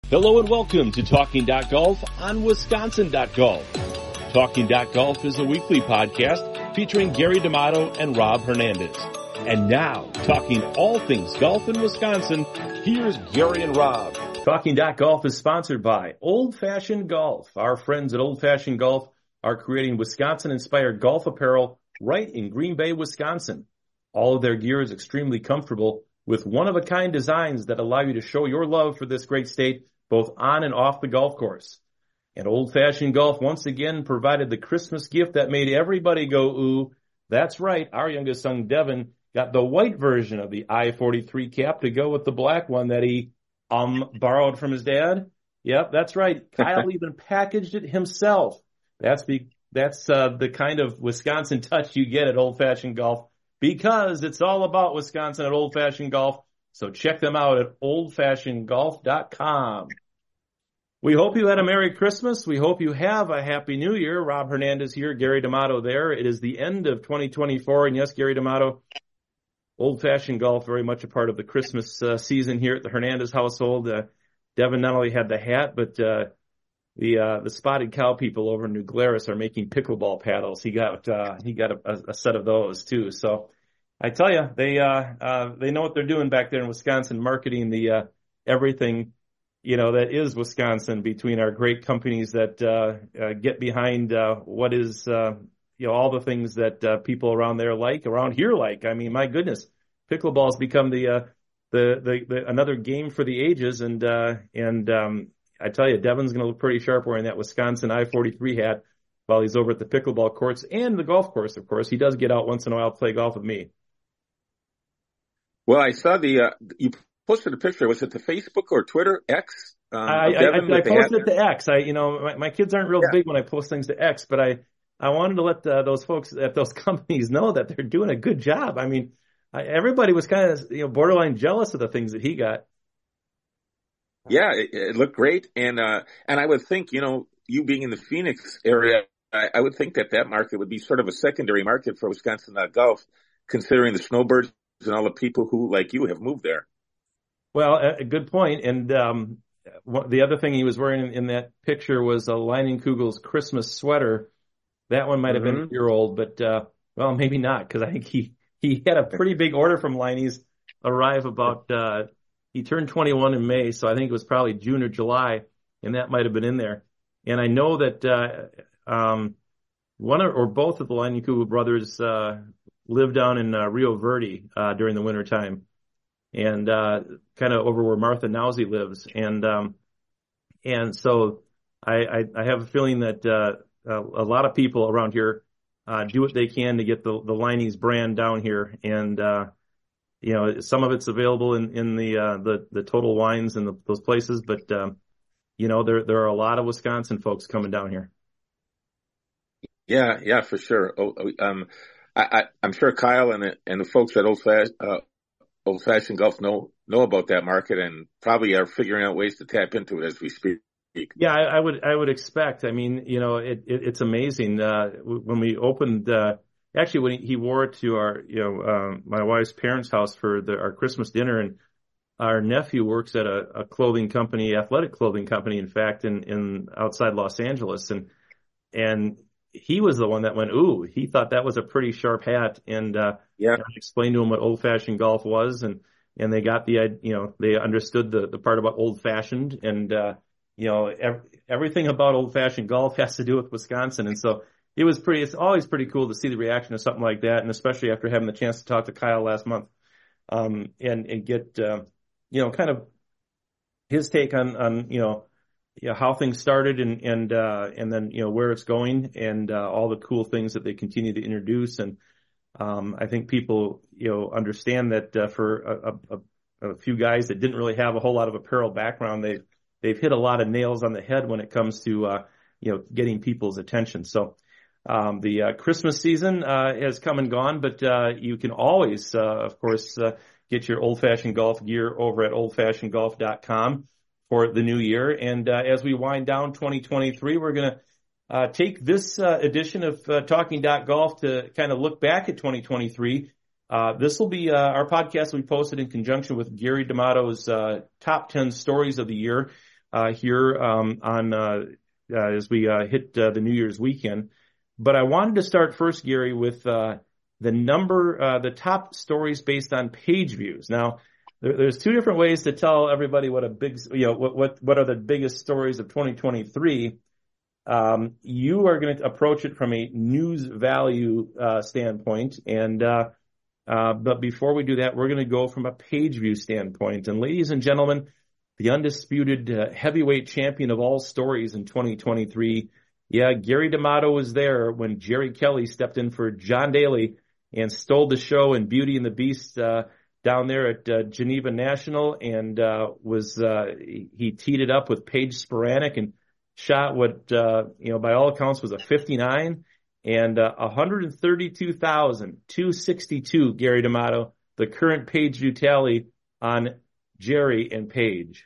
Hello and welcome to Talking Golf on Wisconsin.golf. Talking Golf is a weekly podcast featuring Gary D'Amato and Rob Hernandez. And now, talking all things golf in Wisconsin, here's Gary and Rob. Talking Golf is sponsored by Old Fashioned Golf. Our friends at Old Fashioned Golf are creating Wisconsin-inspired golf apparel right in Green Bay, Wisconsin. All of their gear is extremely comfortable with one-of-a-kind designs that allow you to show your love for this great state both on and off the golf course. And Old Fashioned Golf once again provided the Christmas gift that made everybody go, ooh. That's right, our youngest son, Devin, got the white version of the I-43 cap to go with the black one that he borrowed from his dad. Yep, that's right. Kyle even packaged it himself. That's the kind of Wisconsin touch you get at Old Fashioned Golf, because it's all about Wisconsin at Old Fashioned Golf. So check them out at oldfashionedgolf.com. We hope you had a Merry Christmas. We hope you have a Happy New Year. Rob Hernandez here, Gary D'Amato there. It is the end of 2024. And yes, Gary D'Amato, Old Fashioned Golf, very much a part of the Christmas season here at the Hernandez household. Devin not only had the hat, but the Spotted Cow people over in New Glarus are making pickleball paddles. He got a set of those too. So I tell you, they know what they're doing back there in Wisconsin, marketing the everything, that is Wisconsin, between our great companies that get behind what is all the things that people around here like. I mean, my goodness, pickleball has become the another game for the ages, and I tell you, Devin's going to look pretty sharp wearing that Wisconsin I-43 hat while he's over at the pickleball courts and the golf course. Of course, he does get out once in a while to play golf with me. Well, I saw you posted a picture. Was it to Facebook or Twitter, X? I posted it to X. My kids aren't real big when I post things to X, but I wanted to let those folks at those companies know that they're doing a good job. I mean, everybody was kind of borderline jealous of the things that he got. Yeah, it looked great, and I would think you being in the Phoenix area, I would think that market would be sort of a secondary market for Wisconsin golf, considering the snowbirds and all the people who, like you, have moved there. Well, a good point. And the other thing he was wearing in that picture was a Leinenkugel's Christmas sweater. That one might have been a year old, but well, maybe not, because I think he had a pretty big order from Leinie's arrive about. He turned 21 in May, so I think it was probably June or July, and that might have been in there. And I know that one or both of the Leinenkugel brothers live down in Rio Verde during the winter time, and kind of over where Martha Nowsey lives. And so I have a feeling that a lot of people around here do what they can to get the Leinie's brand down here. And some of it's available in the Total Wines and those places, but there are a lot of Wisconsin folks coming down here. Yeah, for sure. I'm sure Kyle and the folks at Old Fashioned Golf know about that market and probably are figuring out ways to tap into it as we speak. Yeah, I would expect. I mean, it's amazing. When we opened, actually when he wore it to our, my wife's parents' house for our Christmas dinner, and our nephew works at a clothing company, athletic clothing company, in fact, in outside Los Angeles, and he was the one that went, ooh, he thought that was a pretty sharp hat. And, I explained to him what Old Fashioned Golf was, and they got they understood the part about old fashioned, and, everything about Old Fashioned Golf has to do with Wisconsin. And so it's always pretty cool to see the reaction of something like that. And especially after having the chance to talk to Kyle last month, and get, kind of his take on how things started and then, where it's going, and all the cool things that they continue to introduce. And I think people, understand that for a few guys that didn't really have a whole lot of apparel background, they've hit a lot of nails on the head when it comes to, getting people's attention. So the Christmas season has come and gone, but you can always, of course, get your Old Fashioned Golf gear over at oldfashionedgolf.com for the new year. And as we wind down 2023, we're going to take this edition of Talking Golf to kind of look back at 2023. This will be our podcast we posted in conjunction with Gary D'Amato's top 10 stories of the year. here on as we hit the New Year's weekend. But I wanted to start first, Gary, with the top stories based on page views. Now, there's two different ways to tell everybody what what are the biggest stories of 2023. You are going to approach it from a news value standpoint, and but before we do that, we're going to go from a page view standpoint. And ladies and gentlemen, the undisputed heavyweight champion of all stories in 2023. Yeah, Gary D'Amato was there when Jerry Kelly stepped in for John Daly and stole the show in Beauty and the Beast down there at Geneva National, and he teed it up with Paige Spiranac and shot what by all accounts was a 59 and 132,262. Gary D'Amato, the current page view tally on Jerry and Paige.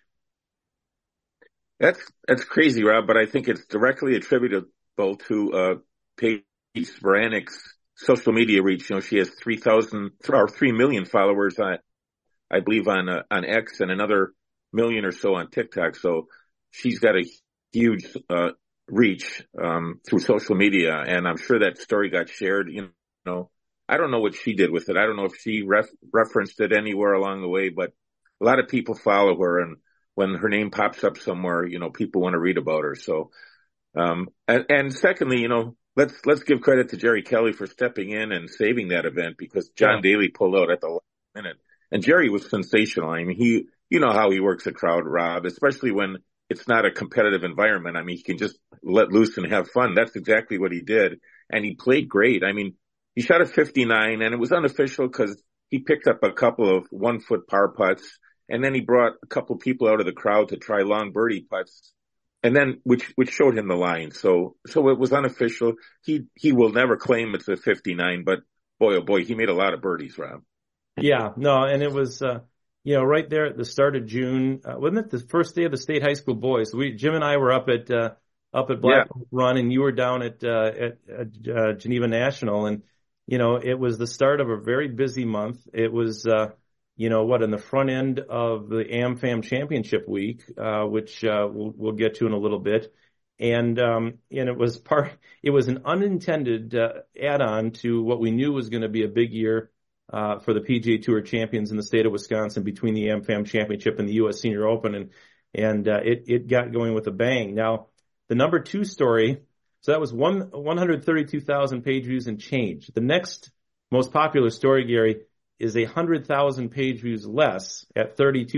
That's crazy, Rob, but I think it's directly attributable to Paige Spiranac's social media reach. She has 3 million followers I believe on X, and another million or so on TikTok. So she's got a huge reach through social media, and I'm sure that story got shared. I don't know what she did with it. I don't know if she referenced it anywhere along the way, but a lot of people follow her, and when her name pops up somewhere, people want to read about her. So, and secondly, let's give credit to Jerry Kelly for stepping in and saving that event, because John Daly pulled out at the last minute, and Jerry was sensational. I mean, how he works a crowd, Rob, especially when it's not a competitive environment. I mean, he can just let loose and have fun. That's exactly what he did. And he played great. I mean, he shot a 59, and it was unofficial because he picked up a couple of 1-foot par putts, and then he brought a couple of people out of the crowd to try long birdie putts, and then which showed him the line. So it was unofficial. He will never claim it's a 59, but boy, oh boy, he made a lot of birdies, Rob. Yeah, no, and it was right there at the start of June. Wasn't it the first day of the state high school boys? Jim and I were up at Black Run, and you were down at Geneva National, and it was the start of a very busy month. It was in the front end of the AmFam Championship week, which we'll get to in a little bit, and it was an unintended add-on to what we knew was going to be a big year for the PGA Tour champions in the state of Wisconsin between the AmFam Championship and the U.S. Senior Open, and it got going with a bang. Now, the number 2 story, so that was 132,000 page views and change. The next most popular story, Gary, is 100,000 page views less at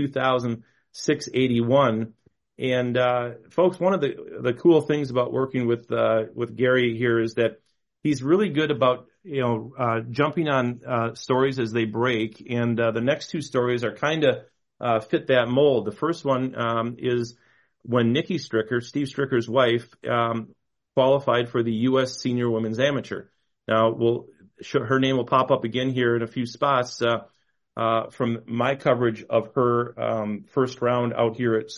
32,681. And folks, one of the cool things about working with Gary here is that he's really good about jumping on stories as they break, and the next 2 stories are kind of fit that mold. The first one is when Nikki Stricker, Steve Stricker's wife, qualified for the U.S. Senior Women's Amateur. Now, her name will pop up again here in a few spots from my coverage of her first round out here at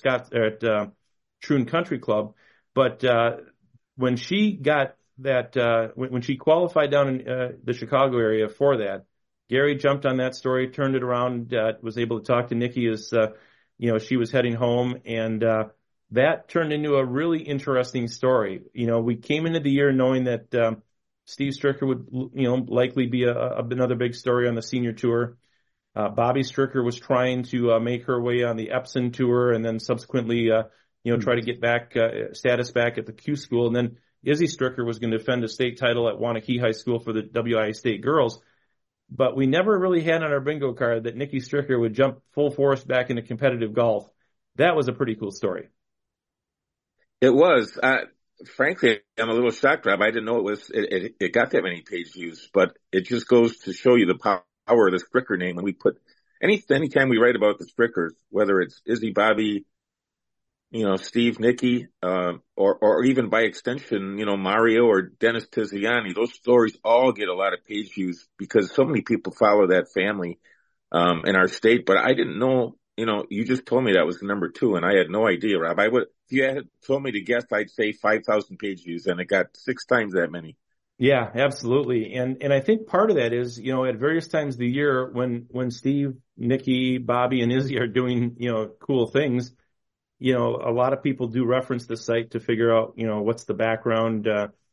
Troon Country Club. But when she got that, when she qualified down in the Chicago area for that, Gary jumped on that story, turned it around, was able to talk to Nikki as she was heading home, and that turned into a really interesting story. We came into the year knowing that Steve Stricker would, likely be another big story on the senior tour. Bobby Stricker was trying to make her way on the Epson tour, and then subsequently, try to get status back at the Q school. And then Izzy Stricker was going to defend a state title at Waunakee High School for the WIA State girls. But we never really had on our bingo card that Nikki Stricker would jump full force back into competitive golf. That was a pretty cool story. It was. Frankly, I'm a little shocked, Rob. I didn't know it got that many page views, but it just goes to show you the power of the Stricker name. When we put anytime we write about the Strickers, whether it's Izzy, Bobby, Steve, Nikki, or even by extension, Mario or Dennis Tiziani, those stories all get a lot of page views because so many people follow that family in our state. But I didn't know. You just told me that was the number 2, and I had no idea, Rob. If you had told me to guess, I'd say 5,000 page views, and it got 6 times that many. Yeah, absolutely. And I think part of that is, at various times of the year when Steve, Nikki, Bobby, and Izzy are doing, cool things, a lot of people do reference the site to figure out, what's the background,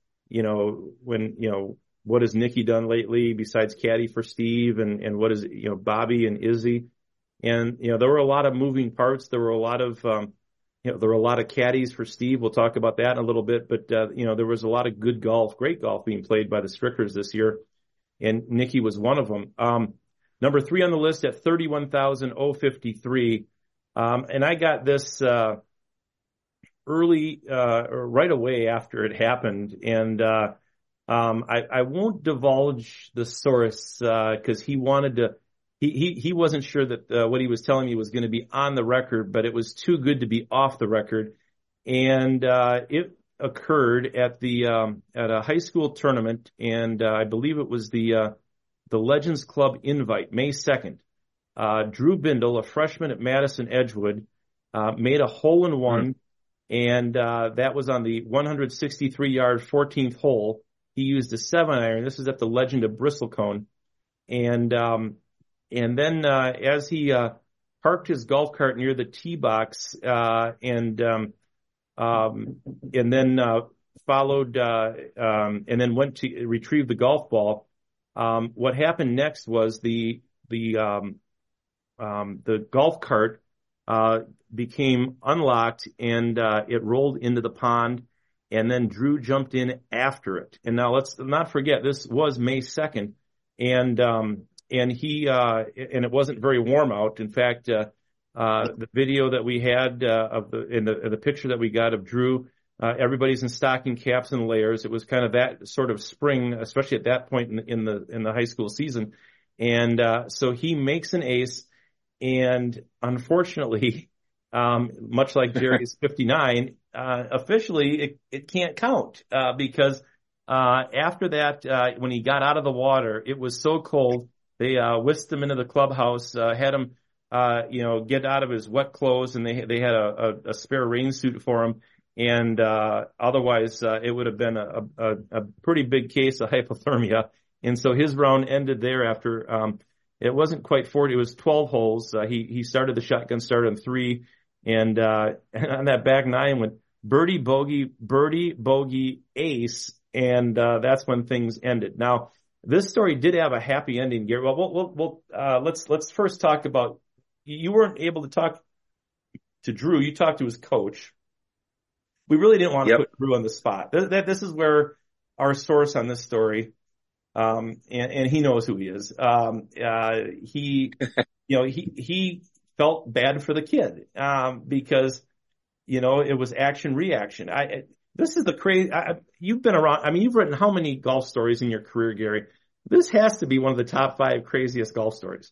what has Nikki done lately besides caddy for Steve, and what is, Bobby and Izzy. And, there were a lot of moving parts. There were a lot of, there were a lot of caddies for Steve. We'll talk about that in a little bit, but, there was a lot of good golf, great golf being played by the Strickers this year. And Nikki was one of them. Number 3 on the list at 31,053. And I got this, early, or right away after it happened. And, I won't divulge the source, cause he wanted to, he wasn't sure that, what he was telling me was going to be on the record, but it was too good to be off the record. And, it occurred at at a high school tournament. And, I believe it was the Legends Club Invite, May 2nd. Drew Bindle, a freshman at Madison Edgewood, made a hole-in-one, and that was on the 163-yard 14th hole. He used a 7-iron. This is at the Legend of Bristlecone. And then as he parked his golf cart near the tee box, and then followed, and then went to retrieve the golf ball, what happened next was the golf cart became unlocked, and it rolled into the pond, and then Drew jumped in after it. And now let's not forget, this was May 2nd, and he and it wasn't very warm out. In fact, the video that we had of the picture that we got of Drew, everybody's in stocking caps and layers. It was kind of that sort of spring, especially at that point in the high school season. And so he makes an ace. And unfortunately, much like Jerry's 59, officially it can't count, because after that, when he got out of the water, it was so cold. They whisked him into the clubhouse, had him get out of his wet clothes, and they had a spare rain suit for him. And otherwise, it would have been a pretty big case of hypothermia. And so his round ended there after. It wasn't quite 40. It was 12 holes. He started the shotgun start on 3, and on that back 9 went birdie, bogey, ace, and that's when things ended. Now, this story did have a happy ending, Gary. Well, let's first talk about, you weren't able to talk to Drew. You talked to his coach. We really didn't want to put Drew on the spot. This is where our source on this story. And he knows who he is. He felt bad for the kid, because, it was action reaction. This is the crazy, you've been around. I mean, you've written how many golf stories in your career, Gary? This has to be one of the top 5 craziest golf stories.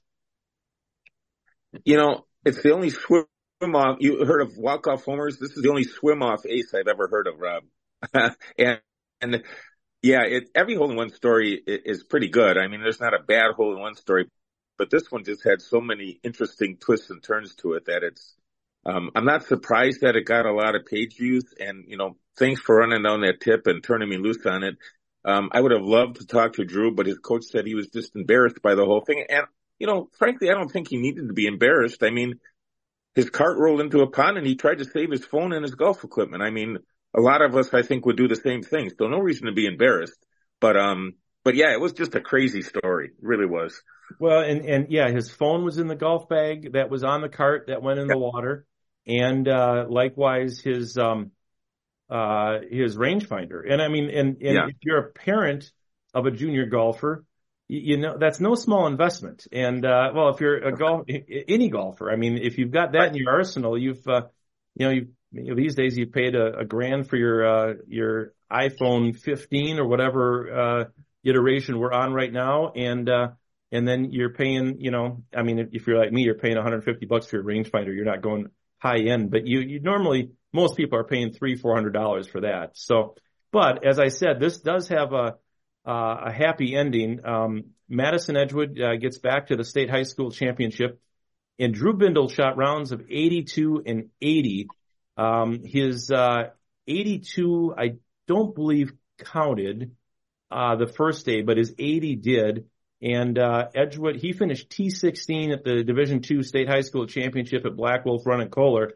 It's the only swim off. You heard of walk-off homers? This is the only swim off ace I've ever heard of, Rob. and yeah, every hole-in-one story is pretty good. I mean, there's not a bad hole-in-one story, but this one just had so many interesting twists and turns to it that it's, I'm not surprised that it got a lot of page views, and, thanks for running down that tip and turning me loose on it. I would have loved to talk to Drew, but his coach said he was just embarrassed by the whole thing. And, frankly, I don't think he needed to be embarrassed. I mean, his cart rolled into a pond and he tried to save his phone and his golf equipment. I mean, a lot of us, I think, would do the same thing. So no reason to be embarrassed. But yeah, it was just a crazy story. It really was. Well, and yeah, his phone was in the golf bag that was on the cart that went in the water. And, likewise his rangefinder. And I mean, if you're a parent of a junior golfer, that's no small investment. And, if you're any golfer, I mean, if you've got that in your arsenal, these days you paid a grand for your iPhone 15 or whatever iteration we're on right now, and then you're paying, I mean, if you're like me, you're paying $150 for your rangefinder. You're not going high end, but you normally, most people are paying $300-400 for that. So, but as I said, this does have a happy ending. Madison Edgewood gets back to the state high school championship, and Drew Bindle shot rounds of 82 and 80. His 82, I don't believe counted the first day, but his 80 did. And Edgewood, he finished T16 at the Division II State High School Championship at Black Wolf Run and Kohler.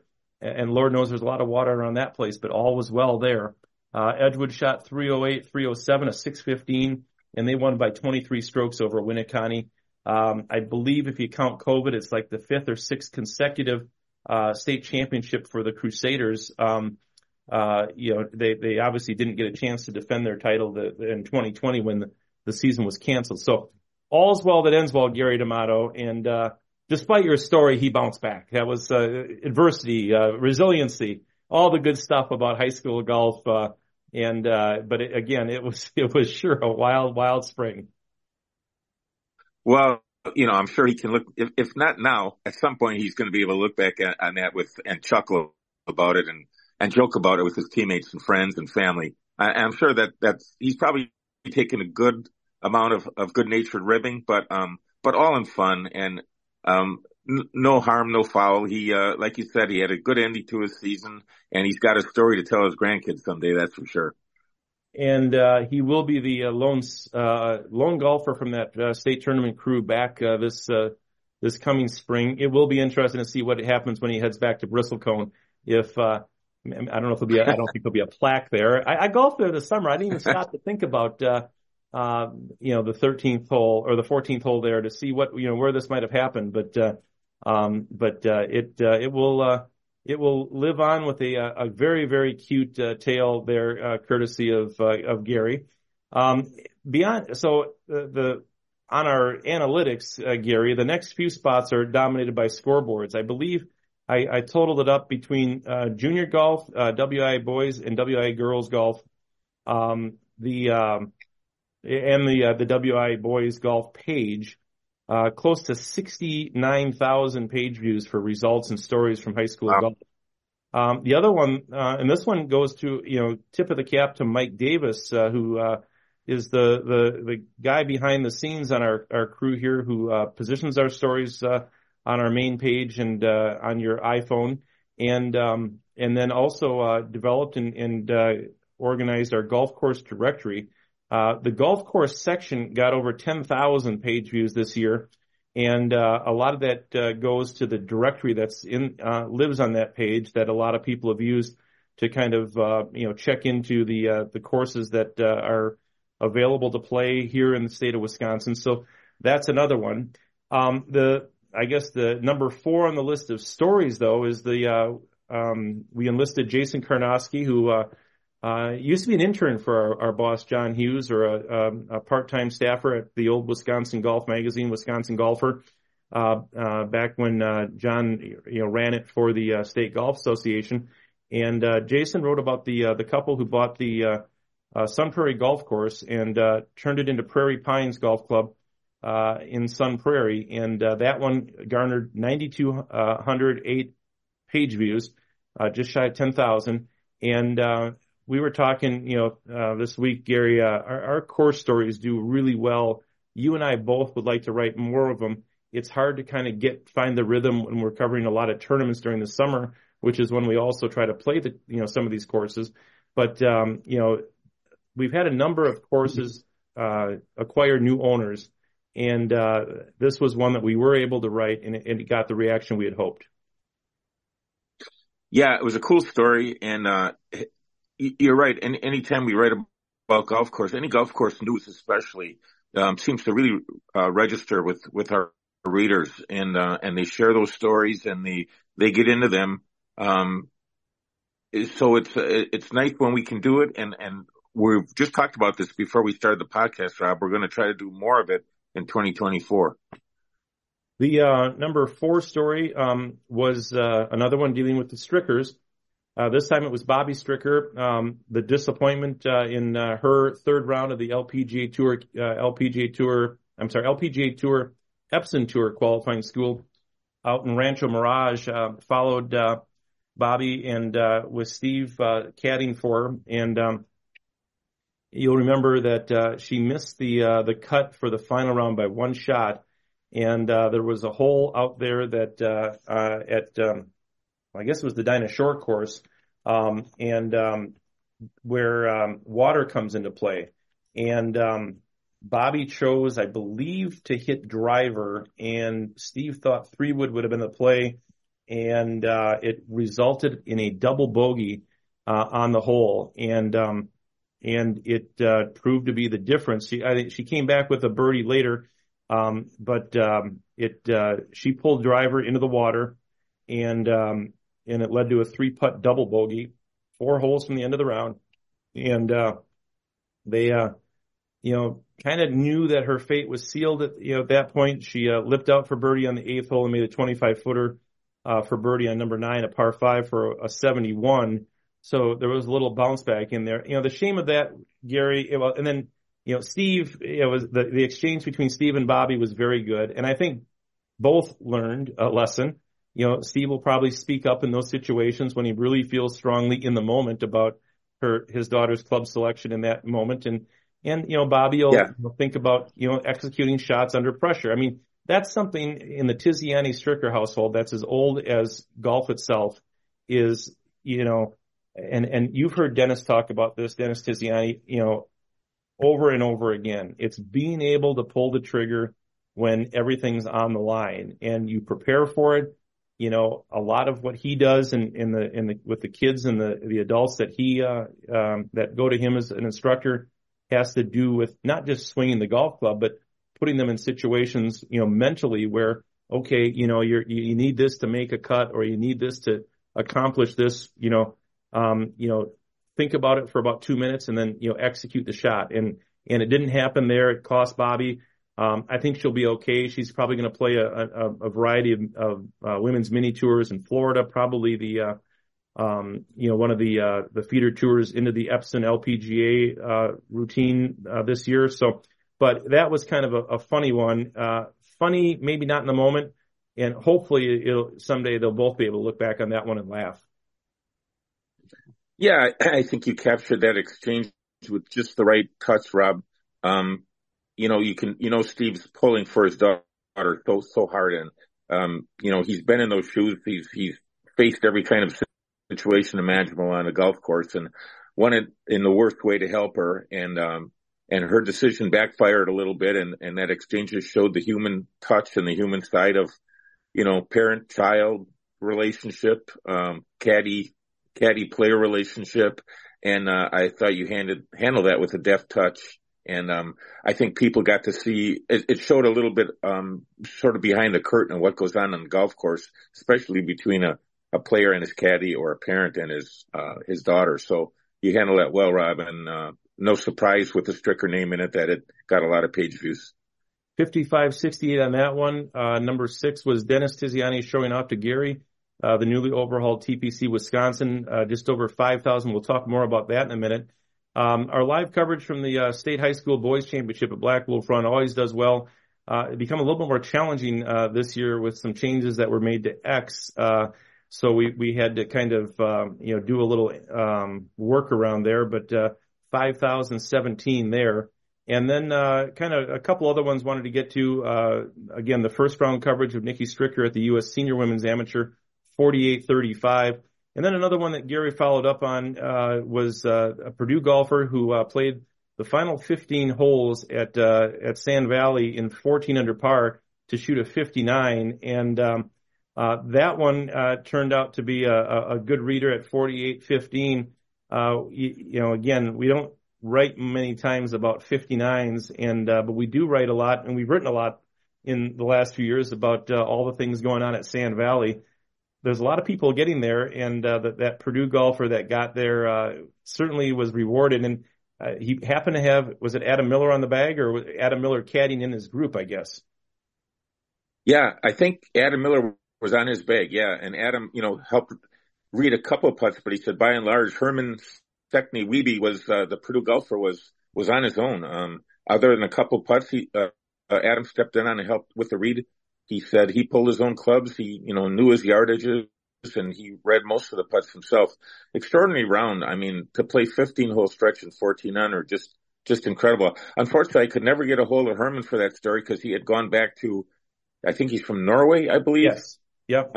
and Lord knows there's a lot of water around that place, but all was well there. Edgewood shot 308, 307, a 615, and they won by 23 strokes over Winneconne. I believe if you count COVID, it's like the 5th or 6th consecutive state championship for the Crusaders. They obviously didn't get a chance to defend their title in 2020 when the season was canceled. So all's well that ends well, Gary D'Amato. And despite your story, he bounced back. That was adversity, resiliency, all the good stuff about high school golf. But it was sure a wild spring. Well, I'm sure he can look, if not now, at some point he's going to be able to look back on that and chuckle about it and joke about it with his teammates and friends and family. I'm sure that's he's probably taken a good amount of good-natured ribbing, but all in fun and, no harm, no foul. He, like you said, he had a good ending to his season and he's got a story to tell his grandkids someday, that's for sure. And he will be the lone golfer from that state tournament crew back this coming spring. It will be interesting to see what happens when he heads back to Bristlecone. I don't know if I don't think there'll be a plaque there. I golfed there this summer. I didn't even stop to think about the 13th hole or the 14th hole there to see what where this might have happened. But it will live on with a very, very cute tale there, courtesy of Gary. On our analytics, Gary, the next few spots are dominated by scoreboards. I believe I totaled it up between junior golf, WIA boys and WIA girls golf, the WIA boys golf page. Close to 69,000 page views for results and stories from high school golf. The other one, and this one goes to, tip of the cap to Mike Davis, who is the guy behind the scenes on our crew here who positions our stories on our main page and on your iPhone, and then also developed and organized our golf course directory. The golf course section got over 10,000 page views this year, and a lot of that goes to the directory that's lives on that page that a lot of people have used to kind of check into the courses that are available to play here in the state of Wisconsin. So that's another one. I guess the number 4 on the list of stories though is we enlisted Jason Karnowski, who used to be an intern for our boss, John Hughes, or a part-time staffer at the old Wisconsin Golf magazine, Wisconsin Golfer, back when John ran it for the State Golf Association. And Jason wrote about the couple who bought the Sun Prairie Golf Course and turned it into Prairie Pines Golf Club in Sun Prairie. And that one garnered 9,208 page views, just shy of 10,000. And we were talking, this week, Gary, our course stories do really well. You and I both would like to write more of them. It's hard to kind of find the rhythm when we're covering a lot of tournaments during the summer, which is when we also try to play some of these courses. But, we've had a number of courses, acquire new owners. And, this was one that we were able to write and it got the reaction we had hoped. Yeah, it was a cool story. And, you're right. And anytime we write about golf course, any golf course news especially, seems to really register with our readers, and they share those stories and they get into them. So it's nice when we can do it, and we've just talked about this before we started the podcast, Rob. We're going to try to do more of it in 2024. The number 4 story was another one dealing with the Strickers. This time it was Bobby Stricker, the disappointment in her third round of the LPGA Tour Epson Tour qualifying school out in Rancho Mirage. Followed Bobby and with Steve caddying for her, and you'll remember that she missed the cut for the final round by one shot, and there was a hole out there that I guess it was the Dinah Shore course, where water comes into play. And Bobby chose, I believe, to hit driver, and Steve thought 3-wood would have been the play. and it resulted in a double bogey on the hole, and it proved to be the difference. I think she came back with a birdie later, but she pulled driver into the water, and it led to a 3-putt double bogey, 4 holes from the end of the round, and they kind of knew that her fate was sealed at that point. She lipped out for birdie on the 8th hole and made a 25-footer for birdie on number 9, a par 5 for a 71. So there was a little bounce back in there. The shame of that, Gary, and then, Steve, it was the exchange between Steve and Bobby was very good. And I think both learned a lesson. Steve will probably speak up in those situations when he really feels strongly in the moment about his daughter's club selection in that moment. And Bobby will think about, executing shots under pressure. I mean, that's something in the Tiziani-Stricker household that's as old as golf itself is, and you've heard Dennis talk about this, Dennis Tiziani, over and over again. It's being able to pull the trigger when everything's on the line and you prepare for it. A lot of what he does with the kids and the adults that that go to him as an instructor has to do with not just swinging the golf club, but putting them in situations, mentally where, okay, you need this to make a cut, or you need this to accomplish this, think about it for about 2 minutes and then, execute the shot. And it didn't happen there. It cost Bobby. I think she'll be okay. She's probably going to play a variety of women's mini tours in Florida, probably one of the feeder tours into the Epson LPGA routine this year. So, but that was kind of a funny one. Funny, maybe not in the moment, and hopefully someday they'll both be able to look back on that one and laugh. Yeah, I think you captured that exchange with just the right touch, Rob. Steve's pulling for his daughter so hard, and he's been in those shoes. He's faced every kind of situation imaginable on a golf course, and wanted in the worst way to help her, and her decision backfired a little bit, and that exchange just showed the human touch and the human side of parent-child relationship, caddy-player relationship, and I thought you handled that with a deft touch. And I think people got to see it showed a little bit sort of behind the curtain of what goes on the golf course, especially between a player and his caddy, or a parent and his daughter. So you handled that well, Rob, and no surprise with the Stricker name in it that it got a lot of page views. 5568 on that one. Number 6 was Dennis Tiziani showing off to Gary, the newly overhauled TPC Wisconsin, just over 5,000. We'll talk more about that in a minute. Our live coverage from the State High School Boys Championship at Black Wolf Run always does well. It become a little bit more challenging this year with some changes that were made to X. So we had to kind of do a little work around there, but 5,017 there. And then kind of a couple other ones wanted to get to. Again, the first round coverage of Nikki Stricker at the U.S. Senior Women's Amateur, 48-35. And then another one that Gary followed up on was a Purdue golfer who played the final 15 holes at Sand Valley in 14 under par to shoot a 59. And that one turned out to be a good reader at 48-15. Again, we don't write many times about 59s, but we do write a lot, and we've written a lot in the last few years about all the things going on at Sand Valley. There's a lot of people getting there, and that Purdue golfer that got there certainly was rewarded. And he happened to have, was it Adam Miller on the bag, or was Adam Miller caddying in his group, I guess? Yeah, I think Adam Miller was on his bag, yeah. And Adam, helped read a couple of putts, but he said by and large, Herman Steckney Wiebe was the Purdue golfer was on his own. Other than a couple of putts, Adam stepped in on and helped with the read. He said he pulled his own clubs. He, knew his yardages, and he read most of the putts himself. Extraordinary round. I mean, to play 15-hole stretch in 14 under, just incredible. Unfortunately, I could never get a hold of Herman for that story because he had gone back to, I think he's from Norway, I believe. Yes. Yep.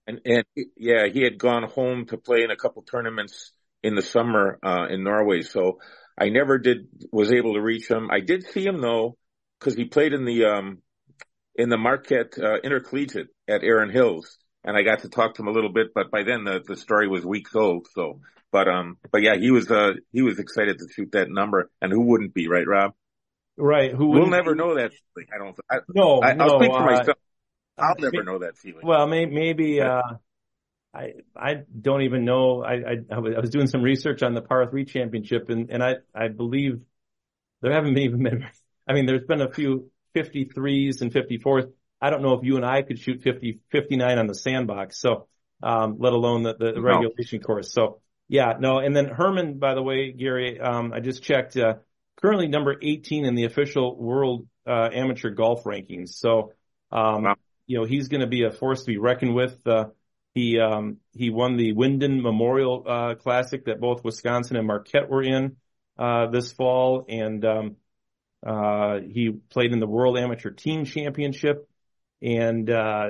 He had gone home to play in a couple tournaments in the summer in Norway. So I never was able to reach him. I did see him though, because he played in the Marquette Intercollegiate at Erin Hills. and I got to talk to him a little bit, but by then the story was weeks old. So, but yeah, he was excited to shoot that number, and who wouldn't be, right, Rob? Right. Who We'll wouldn't never be? know that feeling. No, I'll no. speak for myself. I'll never know that feeling. Well, maybe, But I don't even know. I was doing some research on the par three championship, and I believe there haven't even been, I mean, there's been a few 53s and 54s. I don't know if you and I could shoot 59 on the sandbox. So, let alone the no. regulation course. So yeah, no. And then Herman, by the way, Gary, I just checked, currently number 18 in the official world, amateur golf rankings. So, Wow. he's going to be a force to be reckoned with. He won the Wyndon Memorial, Classic that both Wisconsin and Marquette were in, this fall. And, he played in the World Amateur Team Championship and,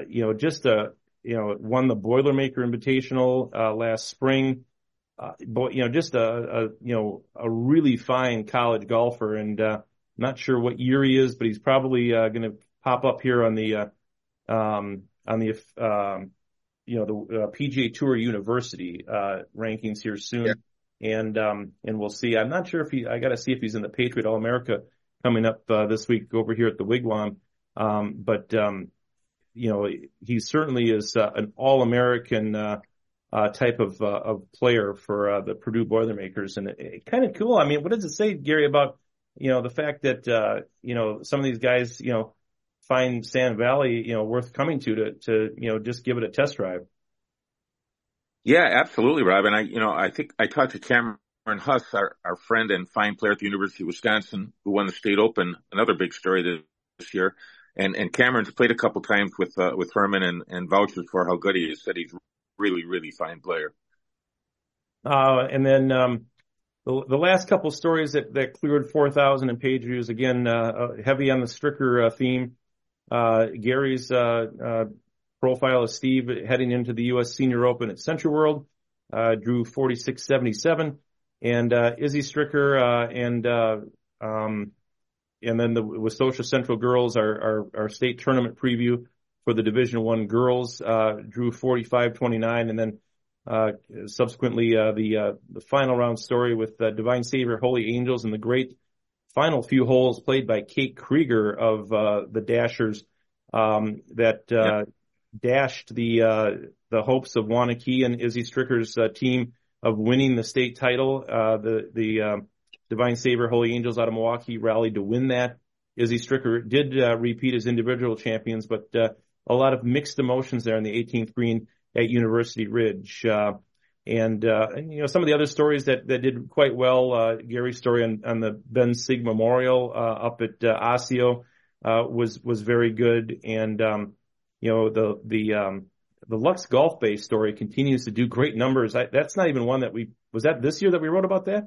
won the Boilermaker Invitational, last spring. But, just a really fine college golfer and, not sure what year he is, but he's probably, going to pop up here on the PGA Tour University, rankings here soon. Yeah. And we'll see. I'm not sure if I got to see if he's in the Patriot All-America coming up, this week over here at the Wigwam. But he certainly is, an All-American, type of player for, the Purdue Boilermakers. And it kind of cool. I mean, what does it say, Gary, about, the fact that, some of these guys, find Sand Valley, worth coming to just give it a test drive. Yeah, absolutely, Rob. And I think I talked to Cameron Huss, our friend and fine player at the University of Wisconsin, who won the state open, another big story this year. And Cameron's played a couple times with Herman and vouches for how good he is. Said he's really, really fine player. And then, the last couple stories that cleared 4,000 in page views, again, heavy on the Stricker, theme. Gary's, profile of Steve heading into the U.S. Senior Open at Century World, drew 46.77. And, Izzy Stricker, and then the Westosha Central girls, our state tournament preview for the Division I girls, drew 45.29. And then, subsequently, the final round story with, Divine Savior Holy Angels and the great final few holes played by Kate Krieger of, the Dashers, dashed the hopes of Wanakee and Izzy Stricker's, team of winning the state title. The Divine Savior Holy Angels out of Milwaukee rallied to win that. Izzy Stricker did, repeat as individual champions, but, a lot of mixed emotions there on the 18th green at University Ridge. And some of the other stories that did quite well, Gary's story on the Ben Sig Memorial, up at, Osseo, was very good. And, the Lux Golf Bay story continues to do great numbers. That's not even one was that this year that we wrote about that?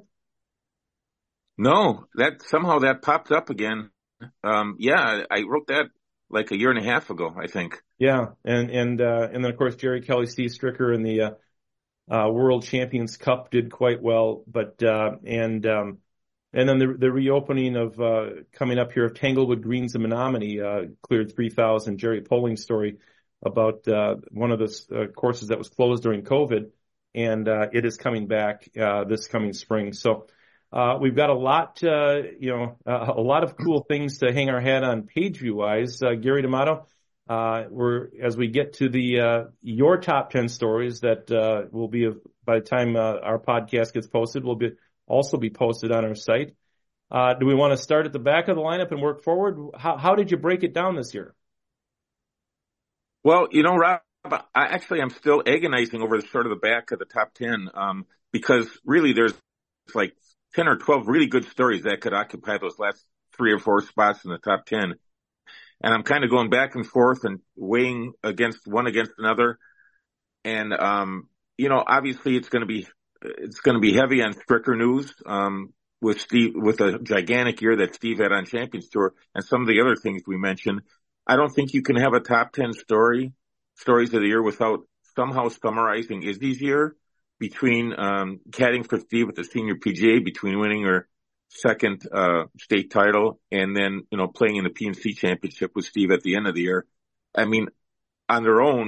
No, somehow that popped up again. I wrote that like a year and a half ago, I think. Yeah. And then of course, Jerry Kelly, Steve Stricker in the, World Champions Cup did quite well, but, and then the reopening of, coming up here of Tanglewood Greens and Menominee, cleared 3,000. Jerry Polling story about, one of the courses that was closed during COVID. And, it is coming back, this coming spring. So, we've got a lot, a lot of cool things to hang our hat on page view wise. Gary D'Amato, as we get to your top 10 stories that, will be by the time, our podcast gets posted, will also be posted on our site. Do we want to start at the back of the lineup and work forward? How did you break it down this year? Well, Rob, I'm still agonizing over the sort of the back of the top 10, because really there's like 10 or 12 really good stories that could occupy those last 3 or 4 spots in the top 10. And I'm kind of going back and forth and weighing against another. And, obviously it's going to be heavy on Stricker news, with Steve, with a gigantic year that Steve had on Champions Tour and some of the other things we mentioned. I don't think you can have a top 10 stories of the year without somehow summarizing Izzy's year between, caddying for Steve at the senior PGA, between winning her second, state title and then, playing in the PNC championship with Steve at the end of the year. I mean, on their own,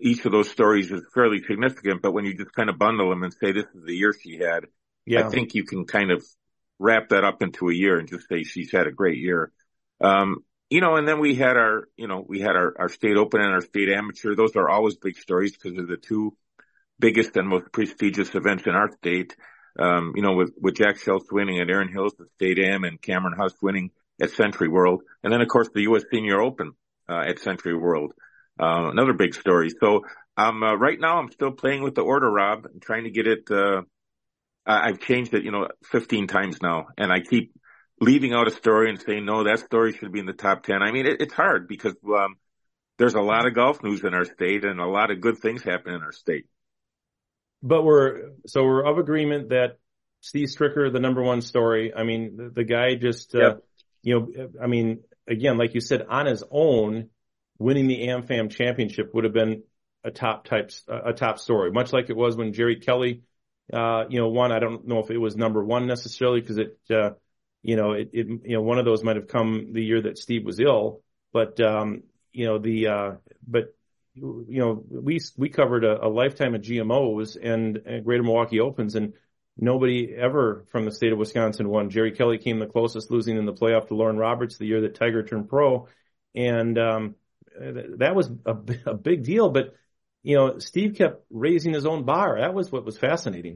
each of those stories is fairly significant, but when you just kind of bundle them and say this is the year she had, I think you can kind of wrap that up into a year and just say she's had a great year. And then we had our state open and our state amateur. Those are always big stories because they're the two biggest and most prestigious events in our state. With Jack Schultz winning at Erin Hills, the state am, and Cameron Huss winning at Century World. And then of course the U.S. Senior Open, at Century World. Another big story. So, right now I'm still playing with the order, Rob, and trying to get it, I've changed it, 15 times now, and I keep leaving out a story and saying, no, that story should be in the top 10. I mean, it's hard because, there's a lot of golf news in our state and a lot of good things happen in our state. But we're of agreement that Steve Stricker, the number one story. I mean, the guy just, I mean, again, like you said, on his own, winning the AmFam championship would have been a top story, much like it was when Jerry Kelly, won. I don't know if it was number one necessarily because one of those might have come the year that Steve was ill, but, we covered a lifetime of GMOs and Greater Milwaukee Opens, and nobody ever from the state of Wisconsin won. Jerry Kelly came the closest, losing in the playoff to Lauren Roberts the year that Tiger turned pro. And, that was a big deal, but, Steve kept raising his own bar. That was what was fascinating.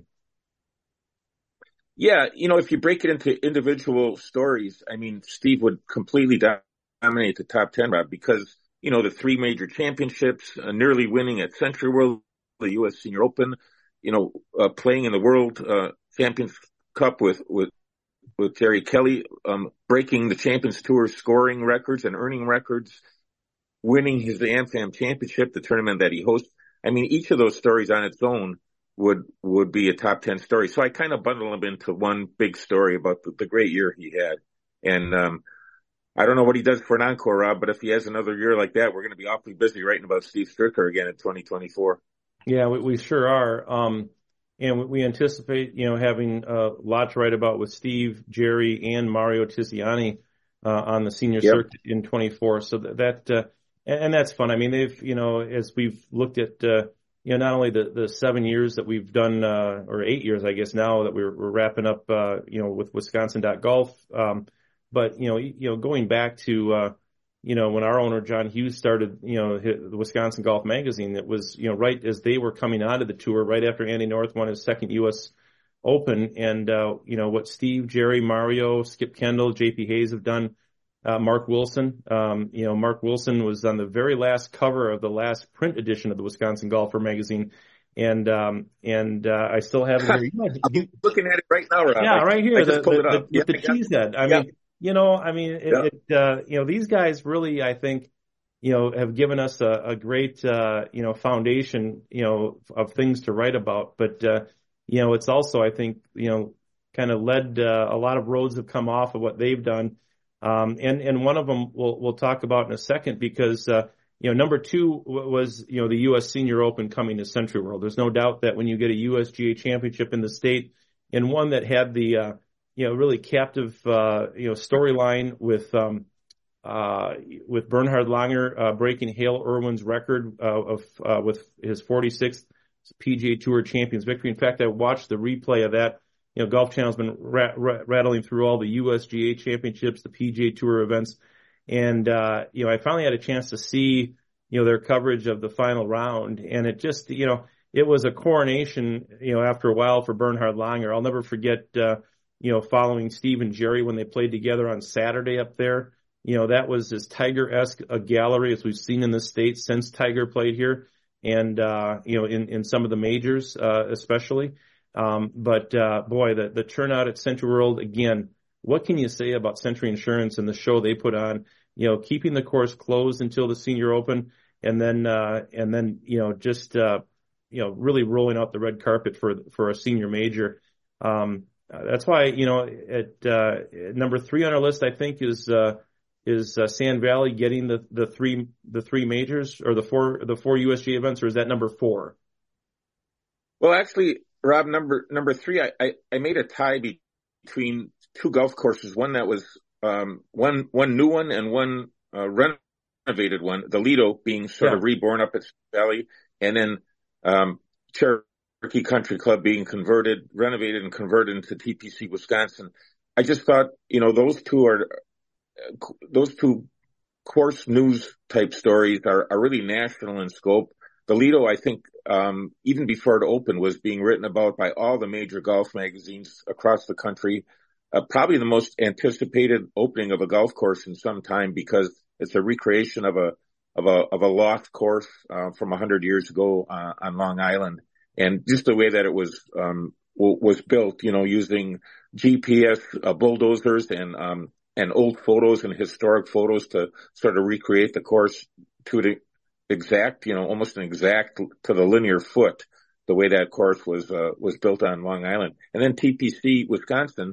Yeah. If you break it into individual stories, I mean, Steve would completely dominate the top 10, Rob, because, the three major championships, nearly winning at Century World, the U.S. Senior Open, playing in the World, Champions Cup with Jerry Kelly, breaking the Champions Tour scoring records and earning records, winning his AmFam championship, the tournament that he hosts. I mean, each of those stories on its own would be a top 10 story. So I kind of bundle them into one big story about the great year he had. And, I don't know what he does for an encore, Rob, but if he has another year like that, we're going to be awfully busy writing about Steve Stricker again in 2024. Yeah, we sure are. And we anticipate, having a lot to write about with Steve, Jerry, and Mario Tiziani, on the senior circuit in 24. So and that's fun. I mean, they've, as we've looked at, not only the 7 years that we've done, or 8 years, I guess now that we're wrapping up, with Wisconsin.golf. But, going back to, when our owner, John Hughes, started, the Wisconsin Golf Magazine, it was, right as they were coming onto the tour, right after Andy North won his second U.S. Open. And, what Steve, Jerry, Mario, Skip Kendall, JP Hayes have done, Mark Wilson, Mark Wilson was on the very last cover of the last print edition of the Wisconsin Golfer magazine. And I still have it here. I'm looking at it right now, Rob. Yeah, right here. I just pulled it up. With the cheese head. These guys really, I think, have given us a great, foundation, of things to write about. But, it's also, I think, kind of led, a lot of roads have come off of what they've done. And one of them we'll talk about in a second because, number two was, the U.S. Senior Open coming to Century World. There's no doubt that when you get a USGA championship in the state and one that had the, really captive, storyline with Bernhard Langer, breaking Hale Irwin's record, with his 46th PGA Tour Champions victory. In fact, I watched the replay of that. Golf Channel's been rattling through all the USGA championships, the PGA Tour events. And, I finally had a chance to see, their coverage of the final round. And it just, it was a coronation, after a while for Bernhard Langer. I'll never forget, following Steve and Jerry when they played together on Saturday up there. That was as Tiger-esque a gallery as we've seen in the state since Tiger played here. And, in some of the majors, especially. But the turnout at Century World, again, what can you say about Century Insurance and the show they put on, keeping the course closed until the Senior Open and then, really rolling out the red carpet for a senior major. That's why, at number 3 on our list, I think is Sand Valley getting the three majors or the four USGA events, or is that number 4? Well, actually, Rob, number 3, I made a tie between two golf courses. One that was one new one and one renovated one. The Lido being sort of reborn up at Sand Valley, and then Cherokee Country Club being renovated and converted into TPC Wisconsin. I just thought, those two course news type stories are really national in scope. The Lido, I think, even before it opened, was being written about by all the major golf magazines across the country. Probably the most anticipated opening of a golf course in some time, because it's a recreation of a lost course from 100 years ago on Long Island, and just the way that it was built, using GPS bulldozers and old photos and historic photos to sort of recreate the course to the exact, almost an exact to the linear foot, the way that course was built on Long Island. And then TPC Wisconsin,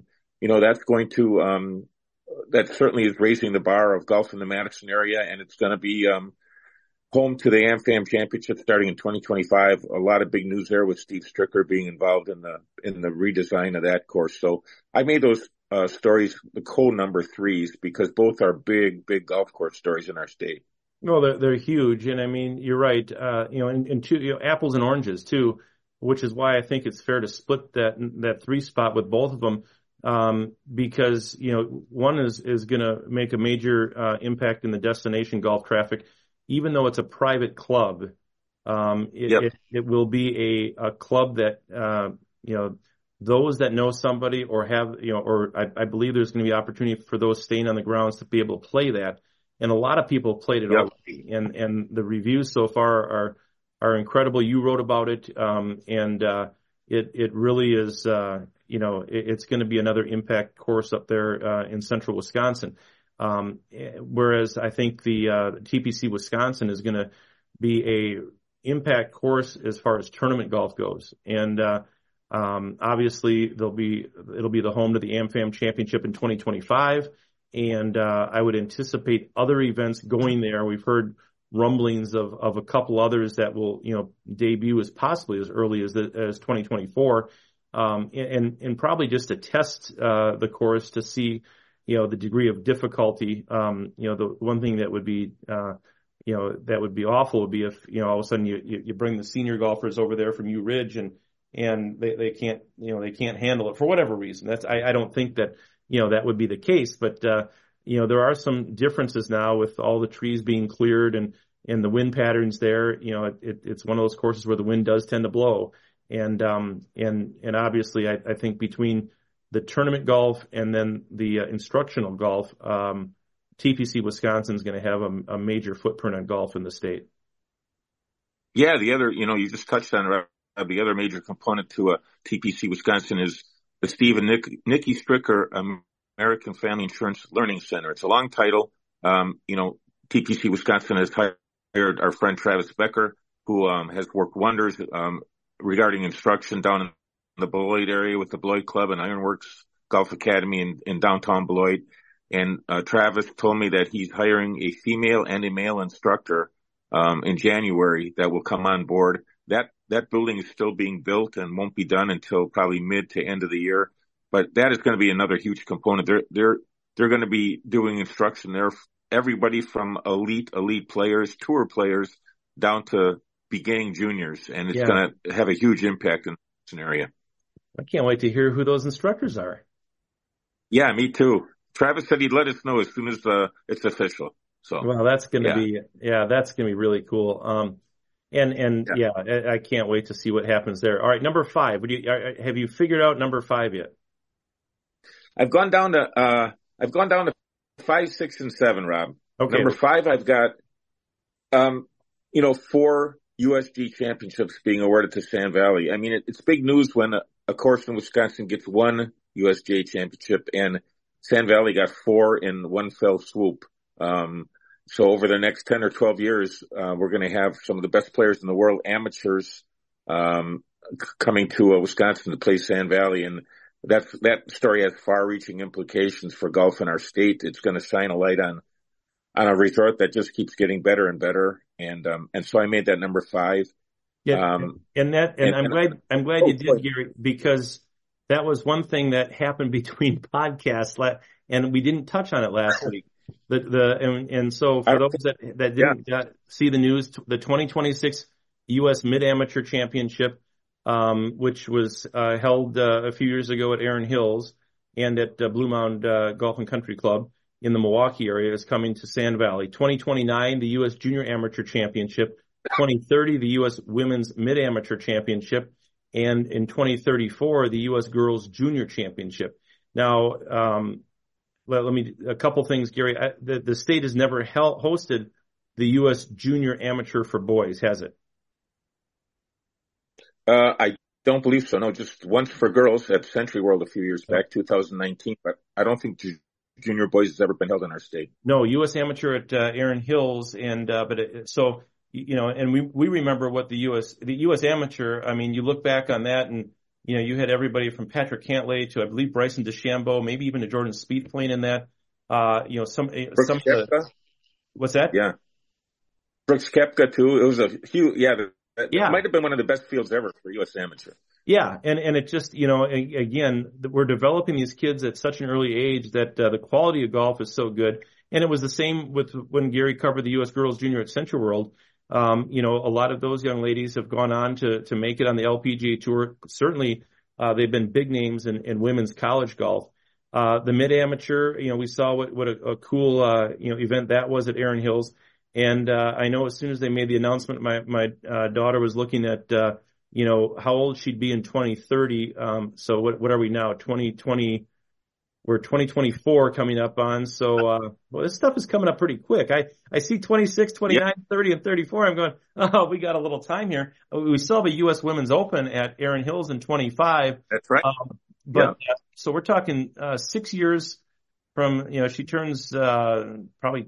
that certainly is raising the bar of golf in the Madison area, and it's going to be home to the AmFam Championship starting in 2025. A lot of big news there with Steve Stricker being involved in the redesign of that course. So I made those stories the number 3s because both are big golf course stories in our state. Well, they're huge, and I mean, you're right. And two, apples and oranges too, which is why I think it's fair to split that 3 spot with both of them. Because, one is going to make a major impact in the destination golf traffic, even though it's a private club. It will be a club that, those that know somebody or have, I believe there's going to be opportunity for those staying on the grounds to be able to play that. And a lot of people have played it already. And the reviews so far are incredible. You wrote about it. It really is, it's going to be another impact course up there in central Wisconsin. Whereas I think the TPC Wisconsin is going to be a impact course as far as tournament golf goes. And obviously it'll be the home to the AmFam Championship in 2025. And I would anticipate other events going there. We've heard rumblings of a couple others that will, debut as possibly as early as 2024. And probably just to test the course to see, the degree of difficulty. The one thing that would be, that would be awful would be if, all of a sudden you bring the senior golfers over there from U Ridge and they can't, they can't handle it for whatever reason. I don't think that, that would be the case, but, there are some differences now with all the trees being cleared and the wind patterns there. It's one of those courses where the wind does tend to blow. And obviously I think between the tournament golf and then the instructional golf, TPC Wisconsin is going to have a major footprint on golf in the state. Yeah. The other, you just touched on the other major component to TPC Wisconsin is the Steve and Nikki Stricker American Family Insurance Learning Center. It's a long title. TPC Wisconsin has hired our friend Travis Becker, who has worked wonders regarding instruction down in the Beloit area with the Beloit Club and Ironworks Golf Academy in downtown Beloit. And Travis told me that he's hiring a female and a male instructor in January that will come on board. That building is still being built and won't be done until probably mid to end of the year. But that is going to be another huge component. They're going to be doing instruction there. Everybody from elite players, tour players, down to beginning juniors, and it's going to have a huge impact in this area. I can't wait to hear who those instructors are. Yeah, me too. Travis said he'd let us know as soon as it's official. So, well, that's going to be that's going to be really cool. I can't wait to see what happens there. All right, number 5. Have you figured out number 5 yet? I've gone down to 5, 6, and 7, Rob. Okay. Number 5, I've got 4 USG championships being awarded to Sand Valley. I mean, it's big news when a course in Wisconsin gets 1 USGA championship, and Sand Valley got 4 in one fell swoop. So over the next 10 or 12 years, we're going to have some of the best players in the world, amateurs, coming to Wisconsin to play Sand Valley. And that story has far-reaching implications for golf in our state. It's going to shine a light on a resort that just keeps getting better and better. And so I made that number 5. Yeah. I'm glad you did, Gary, because that was one thing that happened between podcasts and we didn't touch on it last week. So for those that didn't see the news, the 2026 U.S. Mid-Amateur Championship, which was held a few years ago at Erin Hills and at Blue Mound Golf and Country Club in the Milwaukee area, is coming to Sand Valley. 2029, the U.S. Junior Amateur Championship. 2030, the U.S. Women's Mid-Amateur Championship. And in 2034, the U.S. Girls Junior Championship. Now, let me a couple things, Gary. The state has never hosted the U.S. Junior Amateur for boys, has it? I don't believe so. No, just once for girls at Century World a few years back, 2019. But I don't think junior boys has ever been held in our state. No, U.S. Amateur at Erin Hills, and so you know, and we remember what the U.S. Amateur. I mean, you look back on that, and you know, you had everybody from Patrick Cantlay to, I believe, Bryson DeChambeau, maybe even to Jordan Spieth playing in that. You know, some what's that? Yeah, Brooks Koepka too. It was a huge, It might have been one of the best fields ever for U.S. Amateur. Yeah, and it just, you know, again, we're developing these kids at such an early age that the quality of golf is so good. And it was the same with when Gary covered the U.S. Girls Junior at Century World. You know, a lot of those young ladies have gone on to make it on the LPGA Tour. Certainly, they've been big names in women's college golf. The mid-amateur, you know, we saw what a cool, you know, event that was at Erin Hills. And I know as soon as they made the announcement, my daughter was looking at, you know, how old she'd be in 2030. So what are we now? 2020, we're 2024 coming up on. So, well, this stuff is coming up pretty quick. I see 26, 29, 30, and 34. I'm going, oh, we got a little time here. We still have a U.S. Women's Open at Erin Hills in 25. That's right. So we're talking 6 years from, you know, she turns probably,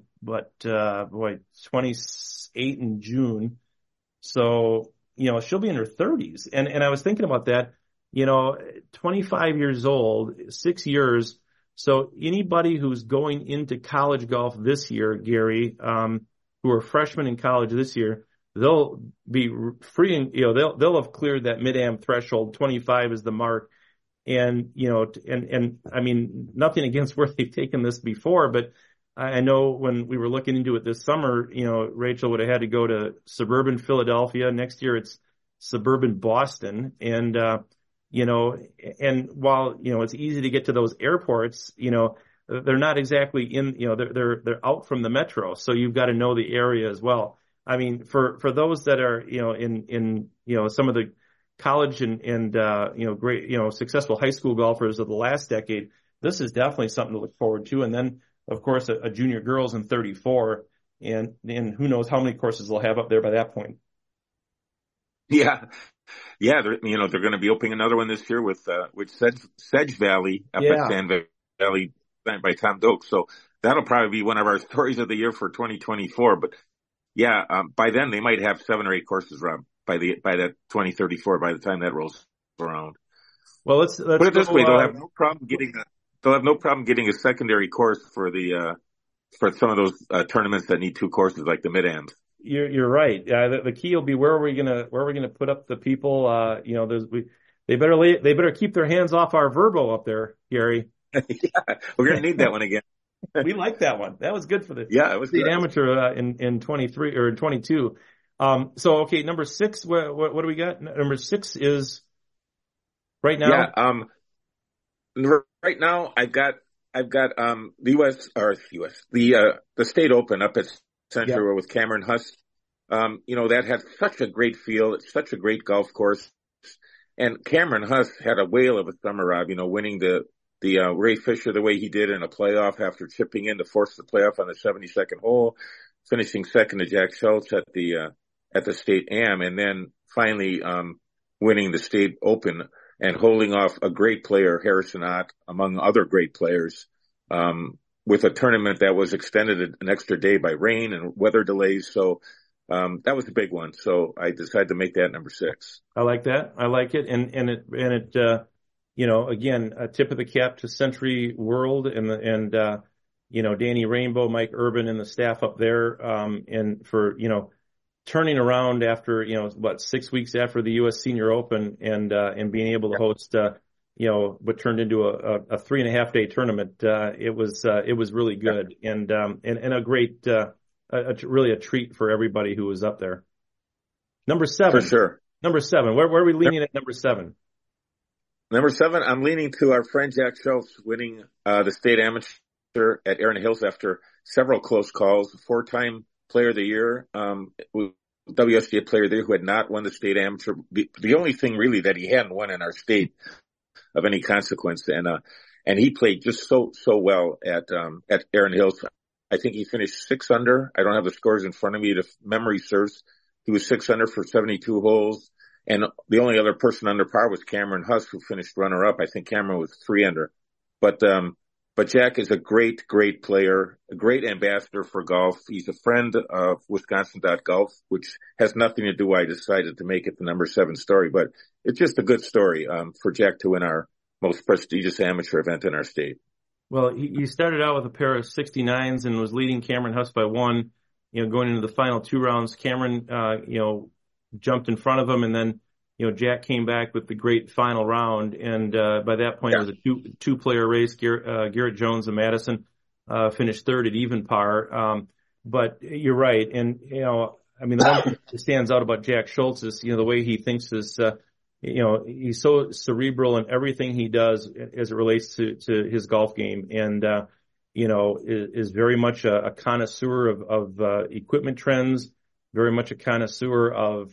28 in June. So, you know, she'll be in her 30s. And I was thinking about that, you know, 25 years old, 6 years. So anybody who's going into college golf this year, Gary, who are freshmen in college this year, they'll be free and, you know, they'll have cleared that mid-am threshold. 25 is the mark. And, you know, and I mean, nothing against where they've taken this before, but I know when we were looking into it this summer, you know, Rachel would have had to go to suburban Philadelphia. Next year it's suburban Boston. And, you know, and while, you know, it's easy to get to those airports, you know, they're not exactly in, you know, they're out from the metro. So you've got to know the area as well. I mean, for those that are, you know, in, you know, some of the college and you know, great, you know, successful high school golfers of the last decade, this is definitely something to look forward to. And then, of course, a junior girls in 34, and who knows how many courses they'll have up there by that point. Yeah. You know, they're going to be opening another one this year with Sedge Valley up at Sand Valley by Tom Doak. So that'll probably be one of our stories of the year for 2024. But yeah, by then they might have 7 or 8 courses, Rob, by that 2034, by the time that rolls around. Well, let's put it this way, they'll have no problem getting a secondary course for for some of those tournaments that need 2 courses like the mid-ams. You're right. The key will be where are we gonna put up the people? You know, they better keep their hands off our Verbo up there, Gary. Yeah, we're gonna need that one again. We like that one. That was good for the it was state amateur in 23 or 22. So okay, number 6. What do we got? Number 6 is right now. Yeah. Right now I've got the state open up at Century with Cameron Huss. You know, that had such a great field. It's such a great golf course. And Cameron Huss had a whale of a summer, Rob, you know, winning the Ray Fisher the way he did in a playoff after chipping in to force the playoff on the 72nd hole, finishing second to Jack Schultz at the state am, and then finally, winning the state open and holding off a great player, Harrison Ott, among other great players, with a tournament that was extended an extra day by rain and weather delays. So, that was a big one. So I decided to make that number 6. I like that. I like it. And it, you know, again, a tip of the cap to Century World and you know, Danny Rainbow, Mike Urban and the staff up there, and for, you know, turning around after, you know, 6 weeks after the U.S. Senior Open and being able to host, you know, what turned into a 3.5-day tournament. It was really good and a great, really a treat for everybody who was up there. Number for 7. sure. Number 7. Where are we leaning at number 7? Number 7, I'm leaning to our friend Jack Schultz winning the state amateur at Erin Hills after several close calls. 4-time player of the year, WSGA player there who had not won the state amateur. The only thing really that he hadn't won in our state of any consequence. And he played just so well at Erin Hills. I think he finished 6 under. I don't have the scores in front of me. If memory serves, he was 6 under for 72 holes. And the only other person under par was Cameron Huss, who finished runner up. I think Cameron was 3 under. But Jack is a great player, a great ambassador for golf. He's a friend of Wisconsin.golf, which has nothing to do why I decided to make it the number 7 story. But it's just a good story, for Jack to win our most prestigious amateur event in our state. Well, he started out with a pair of 69s and was leading Cameron Huss by 1, going into the final 2 rounds. Cameron, jumped in front of him, and then, Jack came back with the great final round. And, by that point, It was a two-player race. Garrett Jones and Madison, finished 3rd at even par. But you're right. And, the one thing that stands out about Jack Schultz is, the way he thinks is, he's so cerebral in everything he does as it relates to his golf game. And, is very much a connoisseur of equipment trends, very much a connoisseur of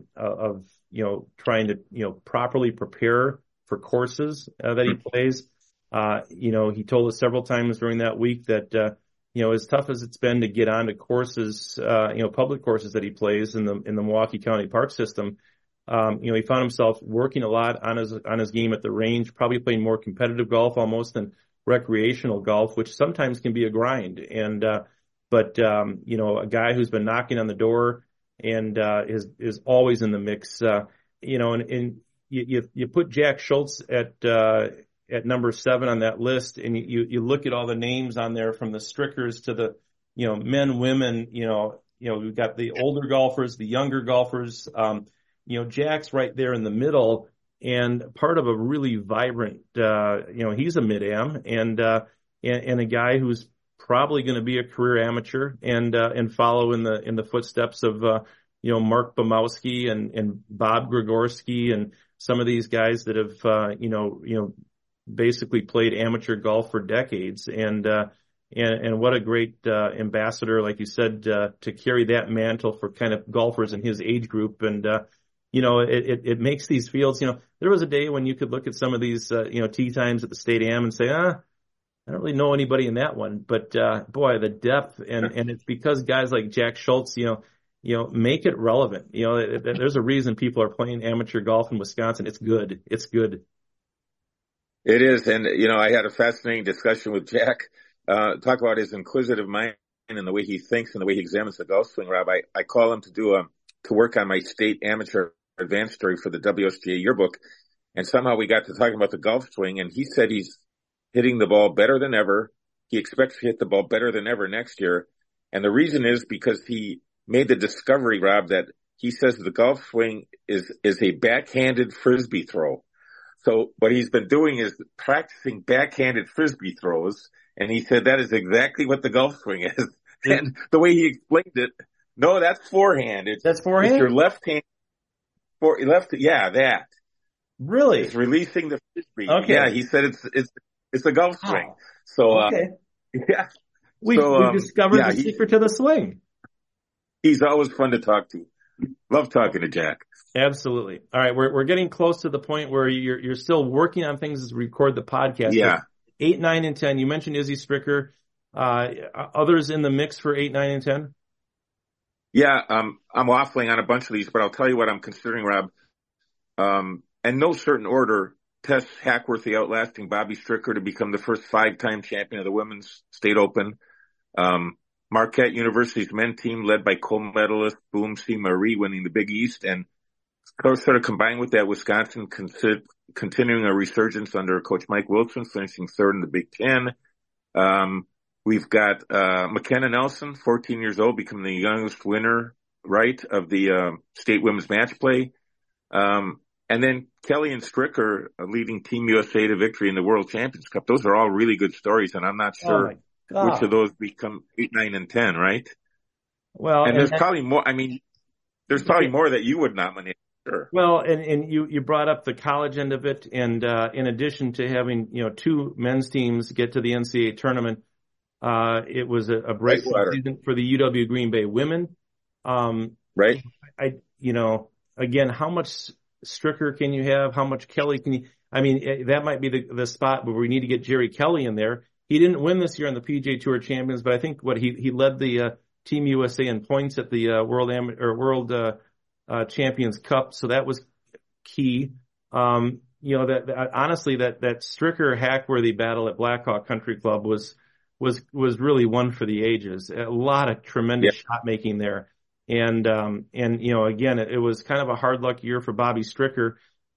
trying to, properly prepare for courses that he plays. He told us several times during that week that, as tough as it's been to get onto courses, public courses that he plays in the Milwaukee County Park System, he found himself working a lot on his game at the range, probably playing more competitive golf almost than recreational golf, which sometimes can be a grind. And, but a guy who's been knocking on the door and, is always in the mix, and you put Jack Schultz at number 7 on that list, and you look at all the names on there from the Strickers to the, men, women, we've got the older golfers, the younger golfers, Jack's right there in the middle and part of a really vibrant, he's a mid-am and a guy who's probably going to be a career amateur and follow in the footsteps of, Mark Bomowski and Bob Gregorski and some of these guys that have, basically played amateur golf for decades. And what a great, ambassador, like you said, to carry that mantle for kind of golfers in his age group. And, it makes these fields, there was a day when you could look at some of these, tee times at the State Am and say, I don't really know anybody in that one, but, boy, the depth and it's because guys like Jack Schultz, make it relevant. There's a reason people are playing amateur golf in Wisconsin. It's good. It's good. It is. And, I had a fascinating discussion with Jack, talk about his inquisitive mind and the way he thinks and the way he examines the golf swing, Rob. I call him to work on my state amateur advanced story for the WSGA yearbook. And somehow we got to talking about the golf swing, and he said he's hitting the ball better than ever. He expects to hit the ball better than ever next year. And the reason is because he made the discovery, Rob, that he says the golf swing is a backhanded frisbee throw. So what he's been doing is practicing backhanded frisbee throws. And he said that is exactly what the golf swing is. And the way he explained it, no, that's forehand. That's forehand? It's your left hand. Yeah, that. Really? It's releasing the frisbee. Okay. Yeah, he said it's a golf swing. Wow. So, okay. Yeah. We discovered the secret to the swing. He's always fun to talk to. Love talking to Jack. Absolutely. All right. We're getting close to the point where you're still working on things as we record the podcast. Yeah. 8, 9, and 10. You mentioned Izzy Stricker. Others in the mix for 8, 9, and 10? Yeah. I'm waffling on a bunch of these, but I'll tell you what I'm considering, Rob. In no certain order, Tess Hackworthy outlasting Bobby Stricker to become the first 5-time champion of the Women's State Open. Marquette University's men's team led by co-medalist Boom C. Marie winning the Big East, and sort of combined with that, Wisconsin continuing a resurgence under Coach Mike Wilson, finishing 3rd in the Big Ten. We've got McKenna Nelson, 14 years old, becoming the youngest winner, right, of the state women's match play. And then Kelly and Stricker leading Team USA to victory in the World Champions Cup. Those are all really good stories, and I'm not sure which of those become 8, 9, and 10, right? Well, and there's probably more. I mean, there's probably more that you would nominate. Sure. Well, and you brought up the college end of it, and in addition to having two men's teams get to the NCAA tournament, it was a breakthrough season for the UW Green Bay women. Right. Again, how much Stricker can you have? How much Kelly can you? I mean, that might be the spot where we need to get Jerry Kelly in there. He didn't win this year on the PGA Tour Champions, but I think he led the Team USA in points at the World Champions Cup, so that was key. That honestly, that Stricker Hackworthy battle at Blackhawk Country Club was really one for the ages. A lot of tremendous shot making there, and again, it was kind of a hard luck year for Bobby Stricker,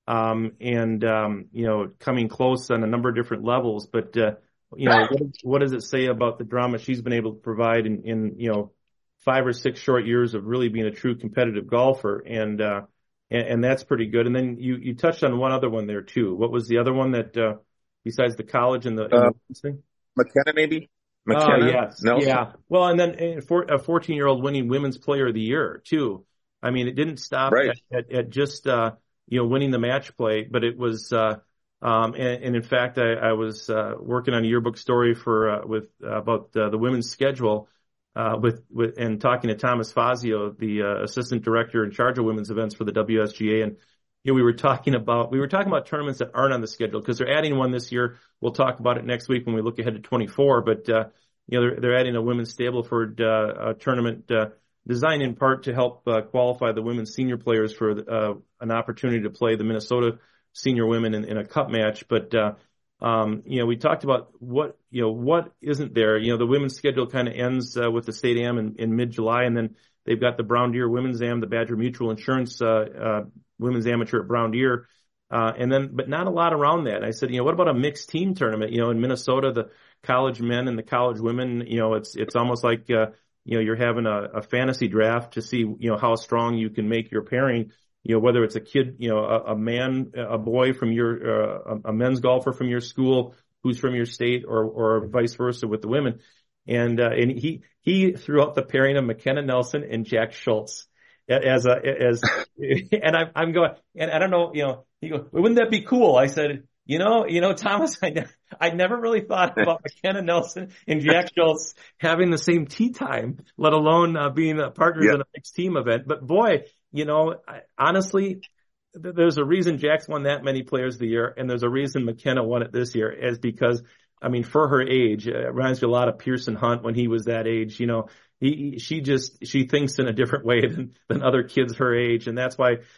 coming close on a number of different levels. But what does it say about the drama she's been able to provide in 5 or 6 short years of really being a true competitive golfer, and that's pretty good. And then you touched on one other one there too. What was the other one that besides the college and the thing? McKenna, maybe. McKenna. Yes. Nelson. Yeah. Well, and then for a 14-year-old winning Women's Player of the Year too. I mean, it didn't stop at just winning the match play, but it was. And in fact, I was working on a yearbook story about the women's schedule. And talking to Thomas Fazio, the assistant director in charge of women's events for the WSGA, and we were talking about tournaments that aren't on the schedule because they're adding one this year. We'll talk about it next week when we look ahead to 24. But they're adding a women's Stableford tournament designed in part to help qualify the women's senior players for an opportunity to play the Minnesota senior women in a cup match. But we talked about what isn't there. The women's schedule kind of ends with the state am in mid-July, and then they've got the Brown Deer women's am, the Badger Mutual Insurance women's amateur at Brown Deer, but not a lot around that. And I said, what about a mixed team tournament? In Minnesota, the college men and the college women, it's almost like you're having a fantasy draft to see how strong you can make your pairing. Whether it's a kid, a boy from a men's golfer from your school who's from your state, or vice versa with the women. And he threw out the pairing of McKenna Nelson and Jack Schultz and I'm going, and I don't know, he goes, wouldn't that be cool? I said, Thomas, I never really thought about McKenna Nelson and Jack Schultz having the same tee time, let alone being partners in a mixed team event. But boy, honestly, there's a reason Jack's won that many Players of the Year, and there's a reason McKenna won it this year, is because, for her age, it reminds me a lot of Pearson Hunt when he was that age. She thinks in a different way than other kids her age, and that's why,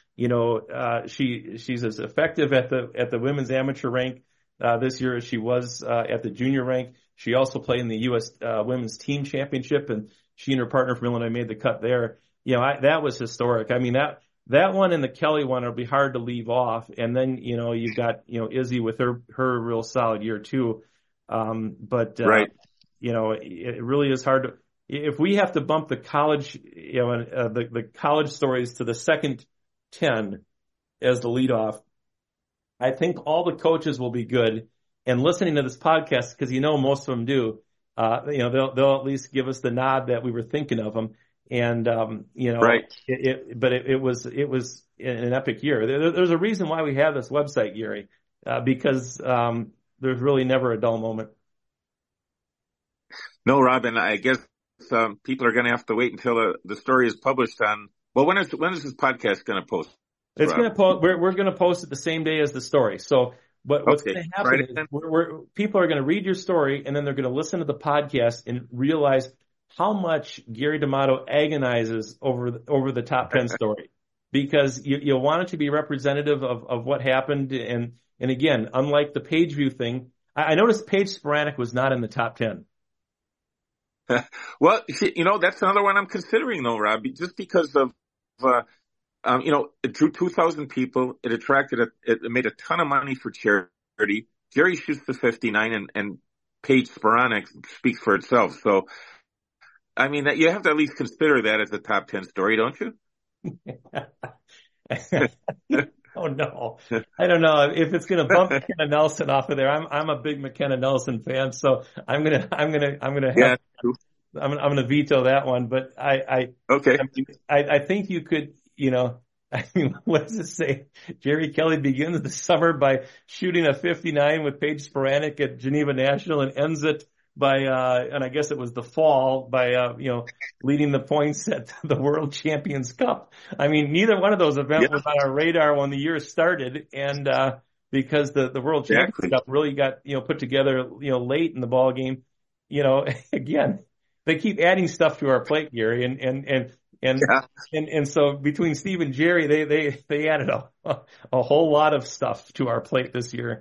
she's as effective at the women's amateur rank this year as she was at the junior rank. She also played in the U.S. Women's Team Championship, and she and her partner from Illinois made the cut there. That was historic. That one and the Kelly one will be hard to leave off. And then, you've got, Izzy with her real solid year too. Right. It really is hard to, if we have to bump the college, the college stories to the second 10 as the leadoff, I think all the coaches will be good. And listening to this podcast, because most of them do, they'll at least give us the nod that we were thinking of them. And, right. It was an epic year. There's a reason why we have this website, Gary, because there's really never a dull moment. No, Robin, I guess people are going to have to wait until the story is published on. Well, when is this podcast going to post? It's going to post. We're going to post it the same day as the story. So what's going to happen is people are going to read your story, and then they're going to listen to the podcast and realize how much Gary D'Amato agonizes over the top 10 story, because you want it to be representative of what happened. And again, unlike the page view thing, I noticed Paige Spiranac was not in the top 10. Well, that's another one I'm considering though, Rob, just because of, it drew 2,000 people. It it made a ton of money for charity. Jerry shoots the 59 and Paige Spiranac speaks for itself. So, you have to at least consider that as a top 10 story, don't you? Oh no, I don't know if it's going to bump McKenna Nelson off of there. I'm a big McKenna Nelson fan, so I'm gonna veto that one. But I think you could, you know, I mean, what does it say? Jerry Kelly begins the summer by shooting a 59 with Paige Spiranek at Geneva National and ends it by, and I guess it was the fall by, leading the points at the World Champions Cup. I mean, neither one of those events was on our radar when the year started. And, because the World Champions Cup really got, put together, late in the ball game, again, they keep adding stuff to our plate, Gary, and so between Steve and Jerry, they added a whole lot of stuff to our plate this year.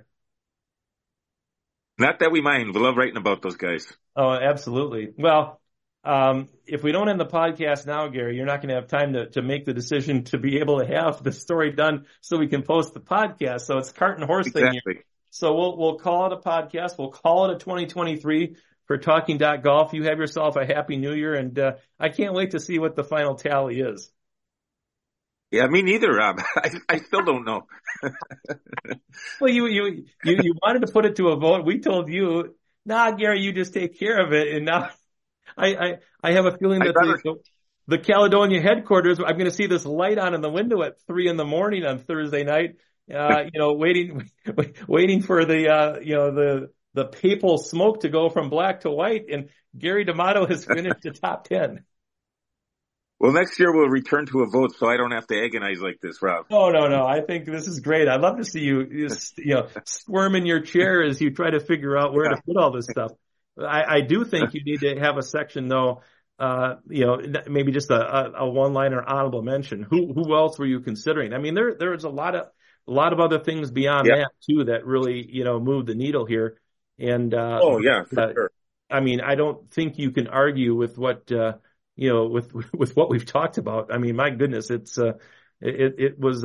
Not that we mind. We love writing about those guys. Oh, absolutely. Well, if we don't end the podcast now, Gary, you're not going to have time to make the decision to be able to have the story done so we can post the podcast. So it's cart and horse thing here. So we'll call it a podcast. We'll call it a 2023 for Talking.Golf. You have yourself a happy new year, and I can't wait to see what the final tally is. Yeah, me neither, Rob. I still don't know. Well, you wanted to put it to a vote. We told you, nah, Gary, you just take care of it. And now I have a feeling that the Caledonia headquarters, I'm going to see this light on in the window at 3 a.m. on Thursday night, waiting for the papal smoke to go from black to white. And Gary D'Amato has finished the top 10. Well, next year we'll return to a vote so I don't have to agonize like this, Rob. Oh, no. I think this is great. I'd love to see you squirm in your chair as you try to figure out where to put all this stuff. I do think you need to have a section, though, maybe just a one-liner honorable mention. Who else were you considering? I mean, there's a lot of other things beyond that, too, that really, moved the needle here. And, for sure. I mean, I don't think you can argue with what, with what we've talked about. I mean, my goodness, it was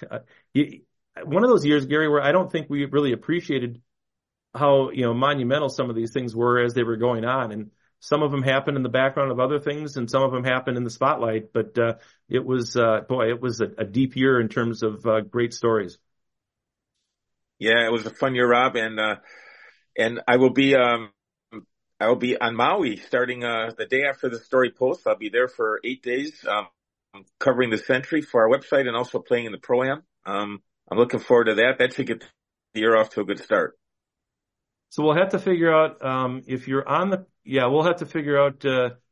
one of those years, Gary, where I don't think we really appreciated how, monumental some of these things were as they were going on. And some of them happened in the background of other things, and some of them happened in the spotlight. But it was a deep year in terms of great stories. Yeah, it was a fun year, Rob, and I will be on Maui starting the day after the story posts. I'll be there for 8 days, covering the Century for our website and also playing in the Pro-Am. I'm looking forward to that. That should get the year off to a good start. So we'll have to figure out if you're on the we'll have to figure out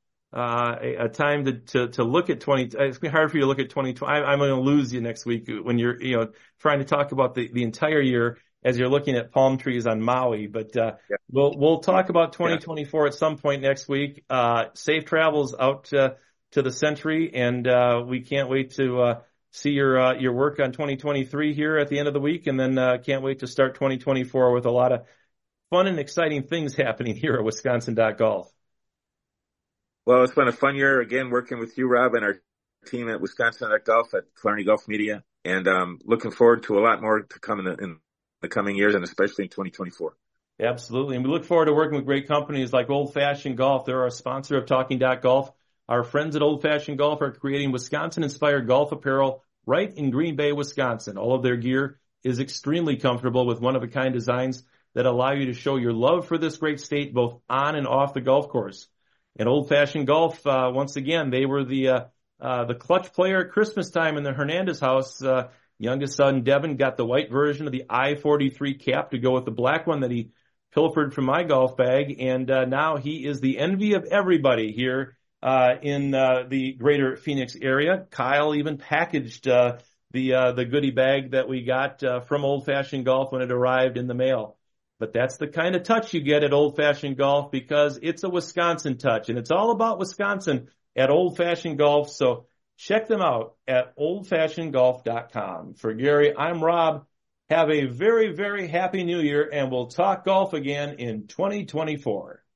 a time to look at 20. It's going to be hard for you to look at 2020. I'm going to lose you next week when you're trying to talk about the entire year as you're looking at palm trees on Maui. But we'll talk about 2024 at some point next week. Safe travels out to the Century, and we can't wait to see your work on 2023 here at the end of the week, and then can't wait to start 2024 with a lot of fun and exciting things happening here at Wisconsin.Golf. Well, it's been a fun year again working with you, Rob, and our team at Wisconsin.Golf at Clarny Golf Media, and looking forward to a lot more to come in the coming years, and especially in 2024. Absolutely. And we look forward to working with great companies like Old Fashioned Golf. They're our sponsor of Talking.Golf. Our friends at Old Fashioned Golf are creating Wisconsin-inspired golf apparel right in Green Bay, Wisconsin. All of their gear is extremely comfortable with one-of-a-kind designs that allow you to show your love for this great state both on and off the golf course. And Old Fashioned Golf, once again, they were the clutch player at Christmas time in the Hernandez house. Youngest son, Devin, got the white version of the I-43 cap to go with the black one that he pilfered from my golf bag. And now he is the envy of everybody here in the greater Phoenix area. Kyle even packaged the goodie bag that we got from Old Fashioned Golf when it arrived in the mail. But that's the kind of touch you get at Old Fashioned Golf because it's a Wisconsin touch, and it's all about Wisconsin at Old Fashioned Golf. So check them out at oldfashionedgolf.com. For Gary, I'm Rob. Have a very, very happy new year, and we'll talk golf again in 2024.